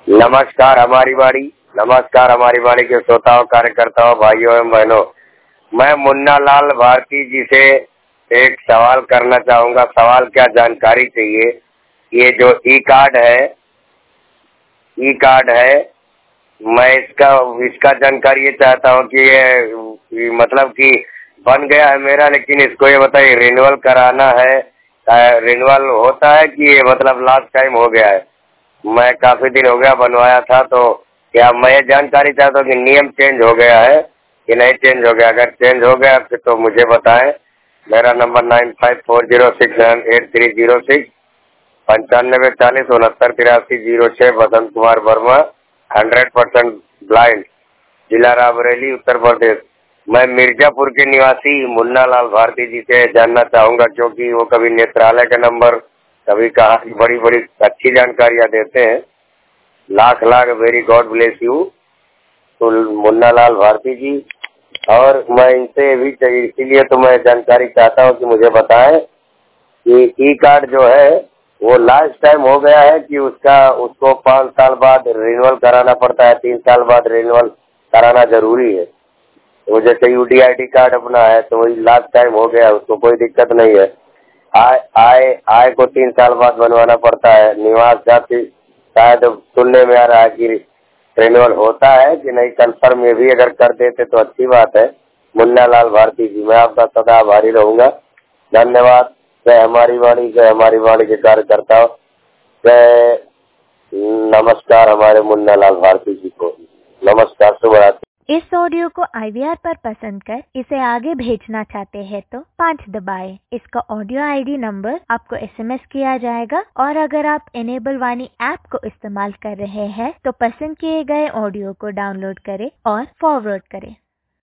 नमस्कार हमारी वाणी के श्रोताओं, कार्यकर्ताओं, भाइयों एवं बहनों। मैं मुन्ना लाल भारती जी से एक सवाल करना चाहूँगा। सवाल क्या, जानकारी चाहिए। ये जो ई कार्ड है, मैं इसका जानकारी ये चाहता हूँ कि ये मतलब कि बन गया है मेरा, लेकिन इसको ये बताइए रिन्यूअल कराना है, रिन्यूअल होता है कि ये मतलब लास्ट टाइम हो गया है। मैं काफी दिन हो गया बनवाया था, तो क्या मैं ये जानकारी चाहता हूँ कि नियम चेंज हो गया है कि नहीं चेंज हो गया। अगर चेंज हो गया फिर तो मुझे बताएं। मेरा नंबर 9540678306, 9540698306। बसंत कुमार वर्मा, 100% ब्लाइंड, जिला रायबरेली, उत्तर प्रदेश। मैं मिर्जापुर के निवासी मुन्ना लाल भारती जी से जानना चाहूँगा, क्योंकि वो कभी नेत्रालय का नंबर, कभी कहा कि बड़ी बड़ी अच्छी जानकारियाँ देते हैं। Lakh lakh very God bless you तो मुन्ना लाल भारती जी। और मैं इनसे भी चाहिए, इसीलिए तो मैं जानकारी चाहता हूँ कि मुझे बताएं कि ई कार्ड जो है वो लास्ट टाइम हो गया है कि उसको 5 साल बाद रिन्यूअल कराना पड़ता है, 3 साल बाद रिन्यूअल कराना जरूरी है। तो जैसे यूडीआईडी कार्ड अपना है तो वही लास्ट टाइम हो गया, उसको कोई दिक्कत नहीं है। आय को 3 साल बाद बनवाना पड़ता है। निवास जाति शायद सुनने में आ रहा है कि रिन्यूअल होता है कि नहीं, कंफर्म में भी अगर कर देते तो अच्छी बात है। मुन्ना लाल भारती जी, मैं आपका सदा आभारी रहूंगा। धन्यवाद। जय हमारी वाणी के कार्यकर्ताओं। जय नमस्कार हमारे मुन्ना लाल भारती जी को। नमस्कार, शुभ रात्रि। इस ऑडियो को IVR पर पसंद कर इसे आगे भेजना चाहते हैं तो 5 दबाएं। इसका ऑडियो ID नंबर आपको SMS किया जाएगा, और अगर आप इनेबल वाणी ऐप को इस्तेमाल कर रहे हैं तो पसंद किए गए ऑडियो को डाउनलोड करें और फॉरवर्ड करें।